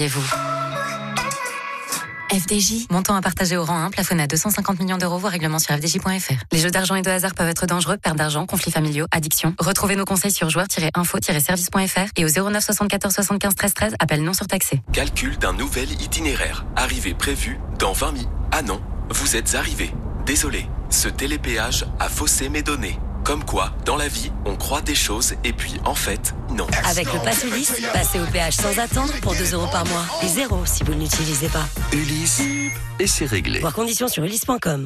F D J, montant à partager au rang un, plafonné à deux cent cinquante millions d'euros, voire règlement sur f d j point f r. Les jeux d'argent et de hasard peuvent être dangereux, perte d'argent, conflits familiaux, addiction. Retrouvez nos conseils sur joueurs tiret info tiret service point f r et au zéro neuf soixante-quatorze soixante-quinze treize treize, appel non surtaxé. Calcul d'un nouvel itinéraire. Arrivée prévue dans vingt mi. Ah non, vous êtes arrivé. Désolé, ce télépéage a faussé mes données. Comme quoi, dans la vie, on croit des choses et puis, en fait, non. Avec le Pass Ulysse, passez au péage sans attendre pour deux euros par mois. Et zéro si vous ne l'utilisez pas. Ulysse, et c'est réglé. Voir conditions sur ulysse point com.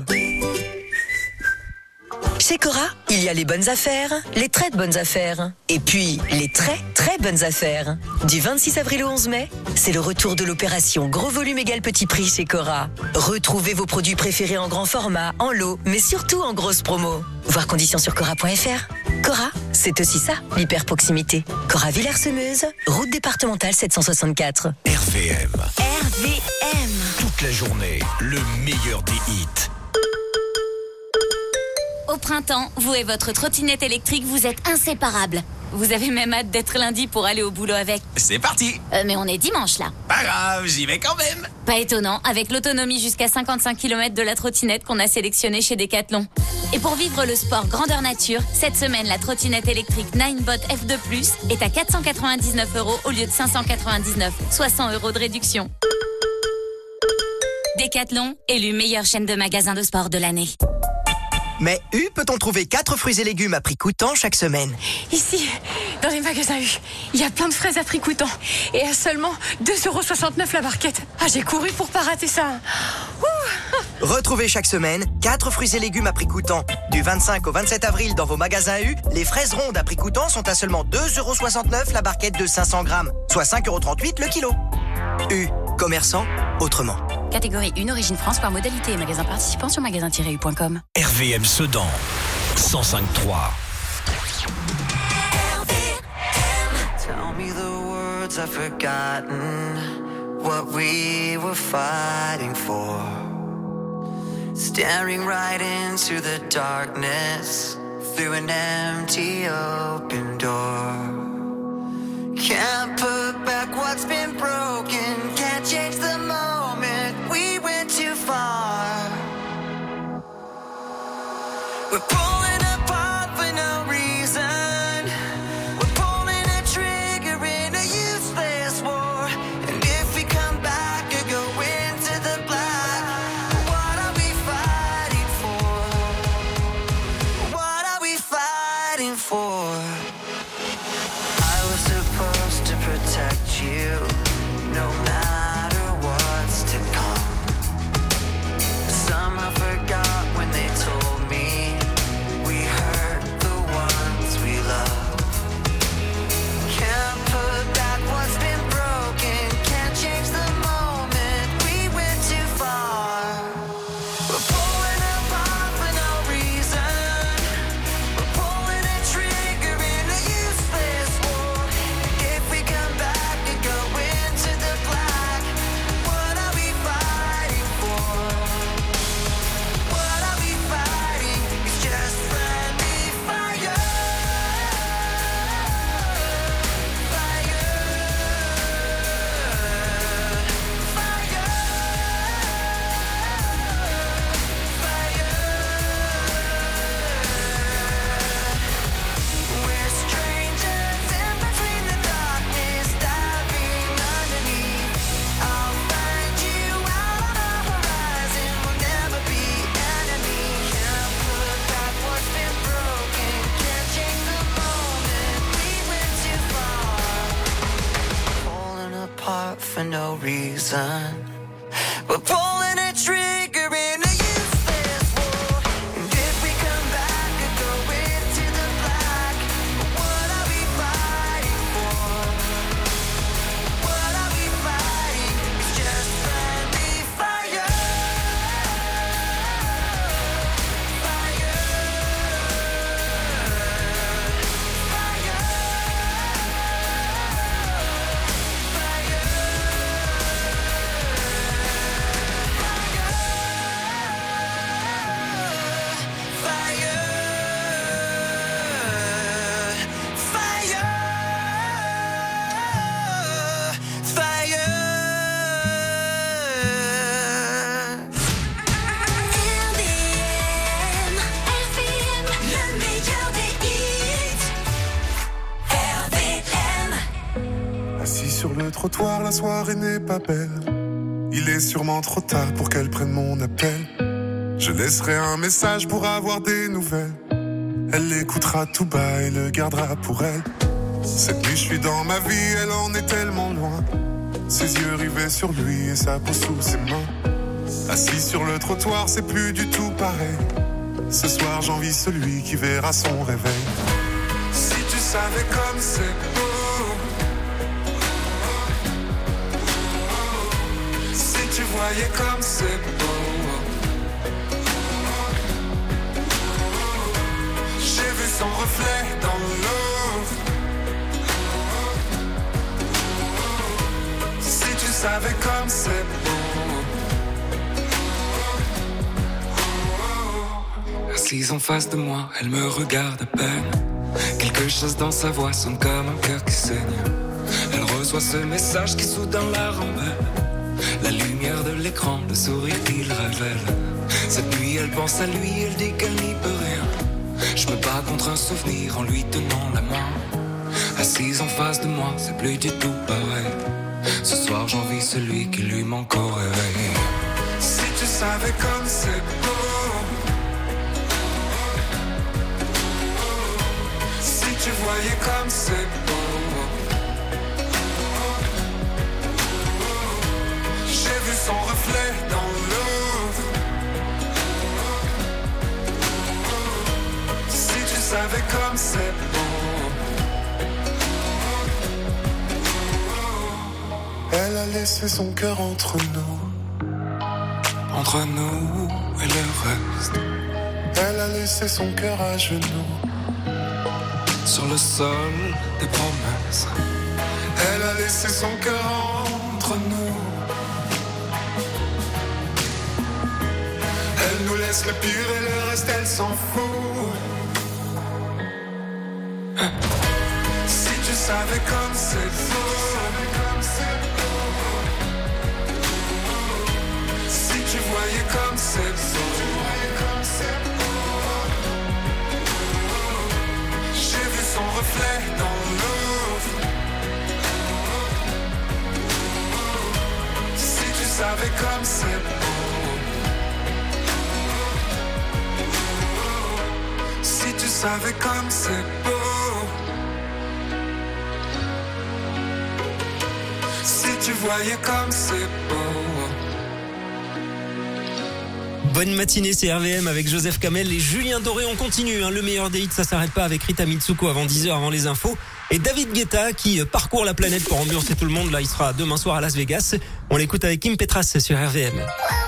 Chez Cora, il y a les bonnes affaires, les très de bonnes affaires, et puis les très très bonnes affaires. Du vingt-six avril au onze mai, c'est le retour de l'opération Gros Volume égale Petit Prix chez Cora. Retrouvez vos produits préférés en grand format, en lot, mais surtout en grosse promo. Voir conditions sur cora point f r. Cora, c'est aussi ça, l'hyper proximité. Cora Villers-Semeuse, route départementale sept cent soixante-quatre. R V M. R V M. Toute la journée, le meilleur des hits. Au printemps, vous et votre trottinette électrique, vous êtes inséparables. Vous avez même hâte d'être lundi pour aller au boulot avec. C'est parti. Euh, mais on est dimanche là. Pas grave, j'y vais quand même. Pas étonnant, avec l'autonomie jusqu'à cinquante-cinq kilomètres de la trottinette qu'on a sélectionnée chez Decathlon. Et pour vivre le sport grandeur nature, cette semaine, la trottinette électrique Ninebot F deux plus est à quatre cent quatre-vingt-dix-neuf euros au lieu de cinq cent quatre-vingt-dix-neuf, soit cent euros de réduction. Decathlon, élu meilleure chaîne de magasins de sport de l'année. Mais U peut-on trouver quatre fruits et légumes à prix coûtant chaque semaine. Ici, dans les magasins U, il y a plein de fraises à prix coûtant. Et à seulement deux euros soixante-neuf la barquette. Ah, j'ai couru pour pas rater ça. Ouh. Retrouvez chaque semaine quatre fruits et légumes à prix coûtant. Du vingt-cinq au vingt-sept avril dans vos magasins U, les fraises rondes à prix coûtant sont à seulement deux euros soixante-neuf la barquette de cinq cents grammes, soit cinq euros trente-huit le kilo. U, commerçant autrement. Catégorie un Origine France par modalité et magasin participant sur magasin tiret u point com. R V M Sedan, cent cinq trois. Tell me the words I've forgotten, what we were fighting for. Staring right into the darkness, through an empty open door. Can't put back what's been broken, can't change the moment, we went too far. We're pulling apart for no reason, we're pulling a trigger in a useless war. And if we come back or go into the black, what are we fighting for? What are we fighting for? Supposed to protect you, no matter what's to come. Somehow forgot when they told me we hurt the ones we love. Can't put back what's been broken, can't change the moment, we went too far. We're pulling apart for no reason, we're pulling a trigger in a useless war. If we come back and go into the black, what are we fighting for? What are we fighting? It's just friendly fire. Fire. Fire. Fire. We're strangers in between the darkness, diving underneath. I'll find you out on the horizon, we'll never be enemies. Can't put back what's been broken, can't change the moment, we went too far. Falling apart for no reason, we're pulling a trigger in a useless war. And if we come back and go into the black, what are we fighting for? What are we fighting? It's just friendly fire. Fire. Assis sur le trottoir, la soirée n'est pas belle. Il est sûrement trop tard pour qu'elle prenne mon appel. Je laisserai un message pour avoir des nouvelles. Elle l'écoutera tout bas et le gardera pour elle. Cette nuit je suis dans ma vie, elle en est tellement loin. Ses yeux rivés sur lui et sa peau sous ses mains. Assis sur le trottoir, c'est plus du tout pareil. Ce soir j'envie celui qui verra son réveil. Si tu savais comme c'est beau, si tu voyais comme c'est beau, j'ai vu son reflet dans l'eau. Si tu savais comme c'est beau. Assise en face de moi, elle me regarde à peine. Quelque chose dans sa voix sonne comme un cœur qui saigne. Elle reçoit ce message qui soudain la rembelle. La lumière de l'écran, le sourire qu'il révèle. Cette nuit elle pense à lui, elle dit qu'elle n'y peut rien. Je me bats contre un souvenir en lui tenant la main. Assise en face de moi, c'est plus du tout pareil. Ce soir j'envie celui qui lui manque au réveil. Si tu savais comme c'est beau, voyais comme c'est beau. J'ai vu son reflet dans l'eau. Si tu savais comme c'est beau. Elle a laissé son cœur entre nous. Entre nous et le reste. Elle a laissé son cœur à genoux. Sur le sol des promesses. Elle a laissé son cœur entre nous. Elle nous laisse le pire et le reste elle s'en fout. Si tu savais comme c'est beau. Si tu voyais comme c'est beau. J'ai vu son reflet dans l'eau. Si tu savais comme c'est beau. Si tu savais comme c'est beau. Si tu voyais comme c'est beau. Bonne matinée, c'est R V M avec Joseph Kamel et Julien Doré. On continue, hein, le meilleur des hits, ça s'arrête pas avec Rita Mitsuko avant dix heures, avant les infos. Et David Guetta qui parcourt la planète pour ambiancer tout le monde. Là, il sera demain soir à Las Vegas. On l'écoute avec Kim Petras sur R V M.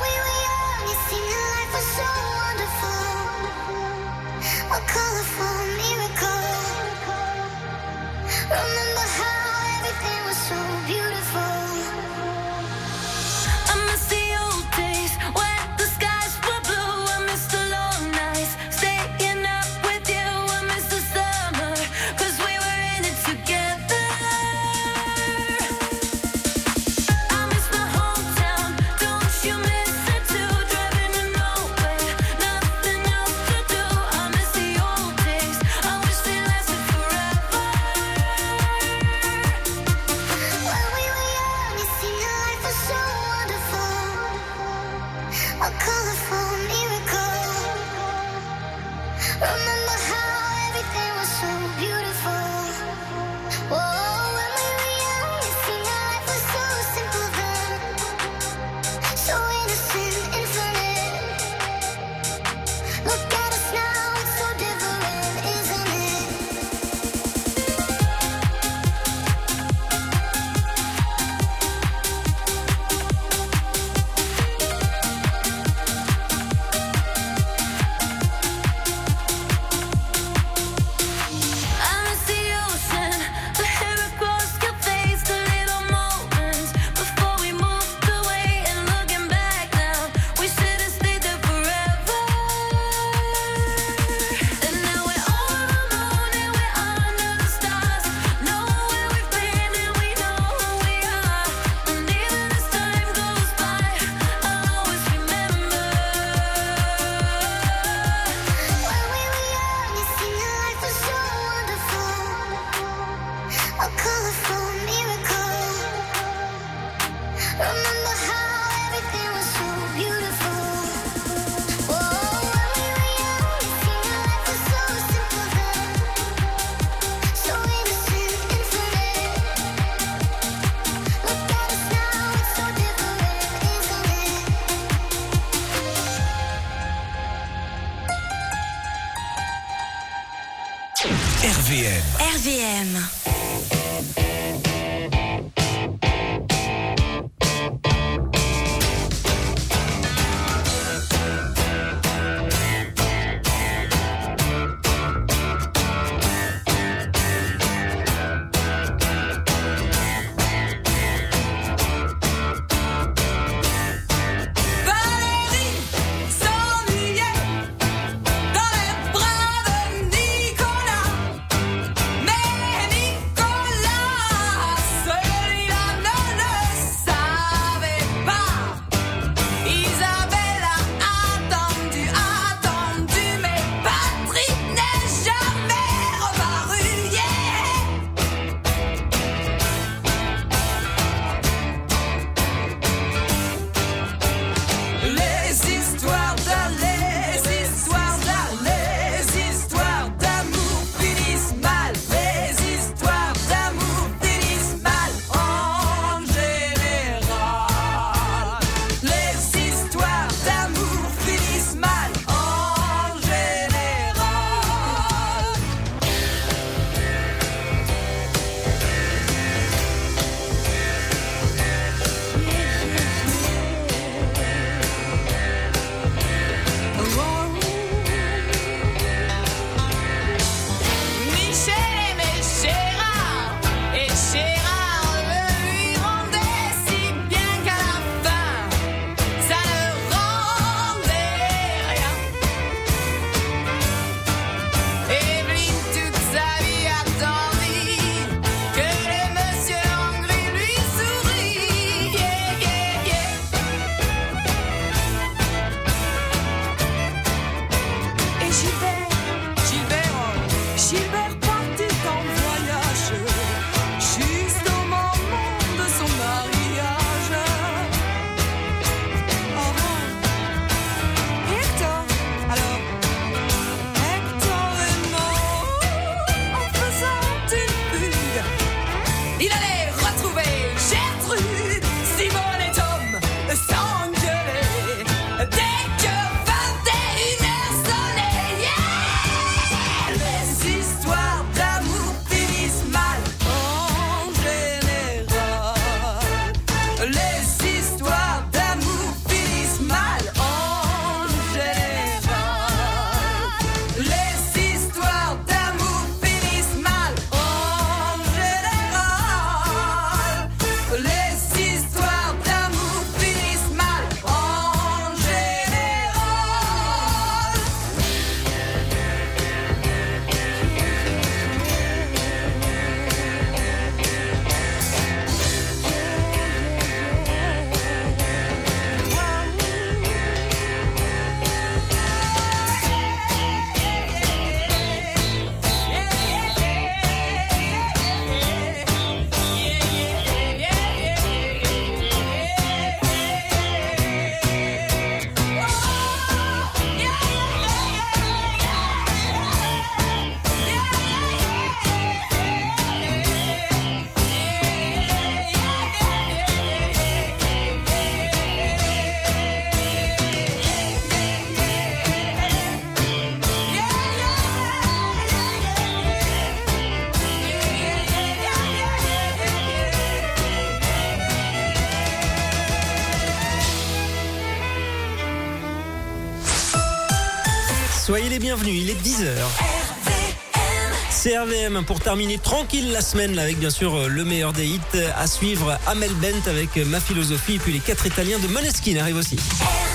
R V M. R V M. Dans les bras de Nicolas, mais Soyez les bienvenus, il est dix heures. C'est R V M pour terminer tranquille la semaine là, avec bien sûr le meilleur des hits à suivre. Amel Bent avec Ma Philosophie et puis les quatre Italiens de Måneskin arrivent aussi. R